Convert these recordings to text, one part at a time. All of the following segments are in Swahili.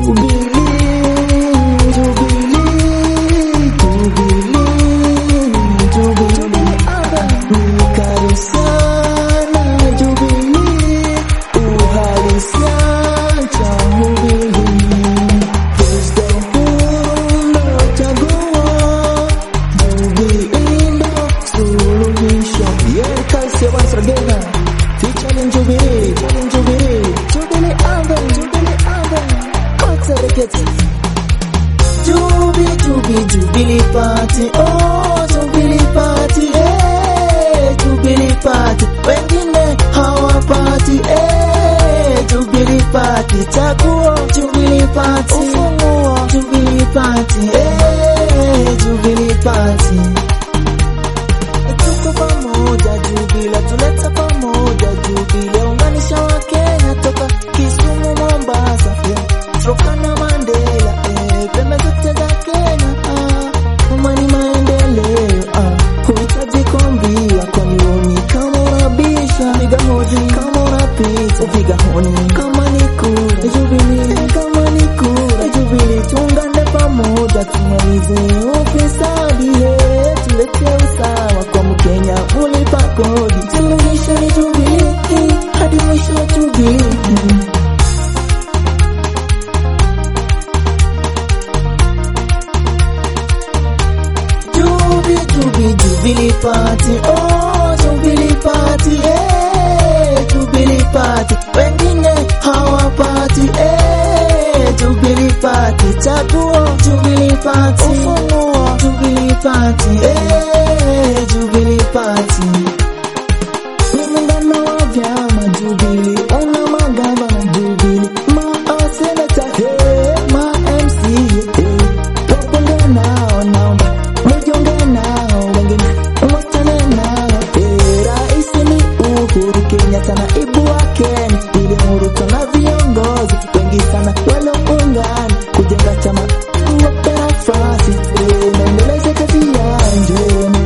Jubilee Party, oh Jubilee Party, Jubilee Party, wengine hawapati, Jubilee Party, chagua Jubilee Party, ufunguo Jubilee Party, Jubilee Party. Tuko pamoja Jubilee, tuleta pamoja Jubilee, unganisha wa Kenya toka Kisumu Mombasa, Turkana Mandela, pembe zote za Kenya, umani maendeleo, huhitaji kuambiwa kwani uoni kama unabisha, piga hodi kama unapita, piga hodi kama ni kura Jubilee, kama ni kura Jubilee, tuungane pamoja tumalize ufisadi, tulete usawa kwa Mkenya ulipa kodi, suluhisho ni Jubilee hadi mwisho wa Jubilee. Jubilee Party, oh Jubilee Party, Jubilee Party, wengine hawapati, Jubilee Party, chagua Jubilee Party, ufunguo Jubilee Party, Jubilee Party. Muungano wa vyama Jubilee, una magavana Jubilee, seneta, MC, wabunge nao naomba mujiunge nao, wengine mwachane nao, rais ni Uhuru Kenyatta na naibu wake William Ruto na viongozi wengi sana waloungana kujenga chama wape nafasi, naendeleza kazi ya njema.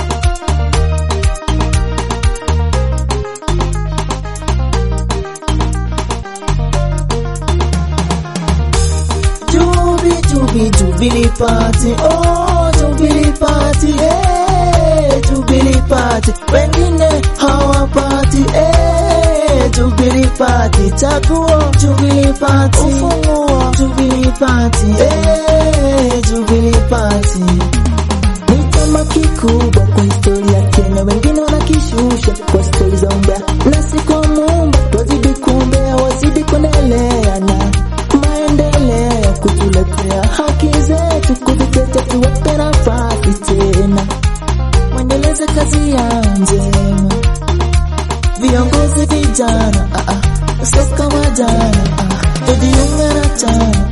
Jubilee Party, oh Jubilee Party, Jubilee Party, wengine hawapati, Jubilee Party, chagua Jubilee Party, ufunguo Jubilee Party, Jubilee Party. Ni chama kikubwa kwa historia ya Kenya, wengine wanakishusha kwa historia za umbea, na siku Mungu twazidi kuombea wazidi kuendelea na maendeleo, kutuletea haki zetu, kuzitetea tuwape nafasi tena, waendeleze kazi ya njema. Viongozi vijana, sio kama jana, tujiunge na chama.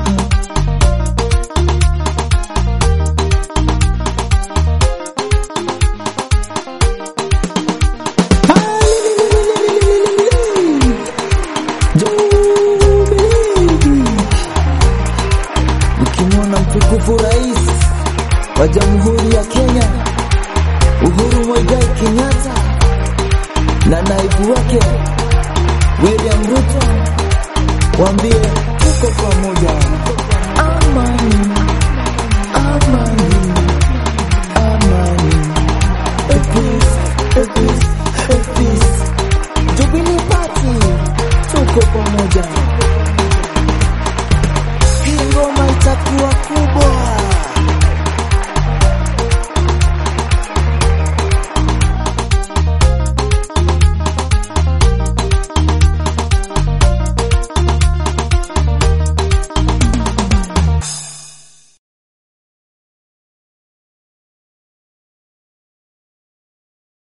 Mkimwona mtukufu rais wa Jamhuri ya Kenya Uhuru Muigai Kenyatta na naibu wake William Ruto, waambie tuko pamoja.